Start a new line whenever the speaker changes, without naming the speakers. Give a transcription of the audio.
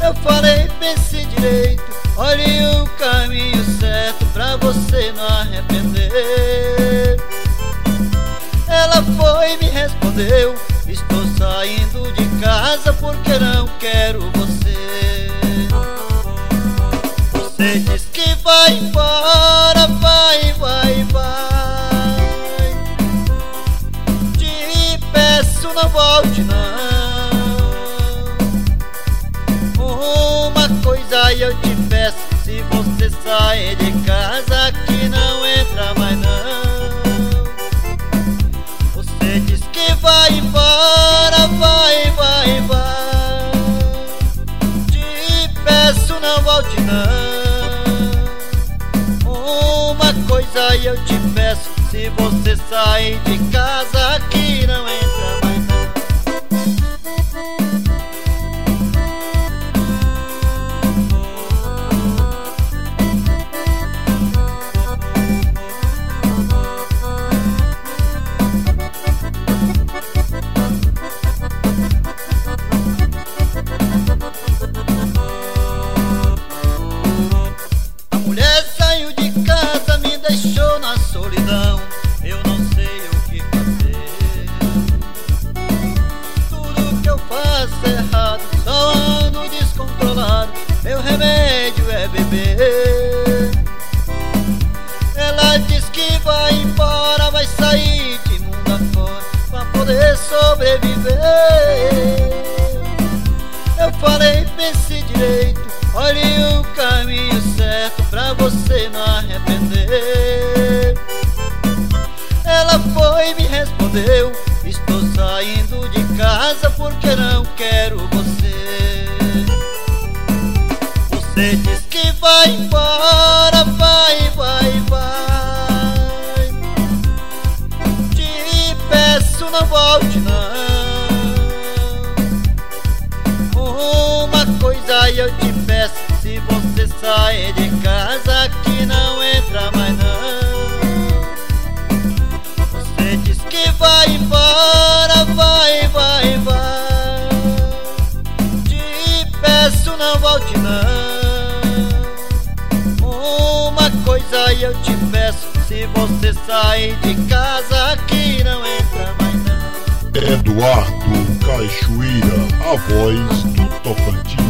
Eu falei, pense direito, olhe o caminho certo pra você não arrepender. Ela foi e me respondeu: estou saindo de casa porque não quero você. Você diz que vai embora, vai, vai, vai. Te peço, não volte não. Uma coisa eu te peço: se você sair de casa, aqui não entra mais não. Você diz que vai embora, vai, vai, vai. Te peço, não volte não. Uma coisa eu te peço: se você sair de casa, aqui não entra mais não. Deixou na solidão, eu não sei o que fazer. Tudo que eu faço é errado, só ando descontrolado, meu remédio é beber. Ela diz que vai embora, vai sair de mundo afora pra poder sobreviver. Eu falei, pense direito, olhe o caminho certo pra você não arrepender. Ela foi e me respondeu: estou saindo de casa porque não quero você. Você diz que vai embora, vai, vai, vai. Te peço, não volte não. Uma coisa eu te peço: se você sair de casa, aqui não entra mais não. Você diz que vai embora, vai, vai, vai. Te peço, não volte não. Uma coisa eu te peço: se você sair de casa, aqui não entra mais não.
Eduardo Cachoeira, a voz do Tocantins.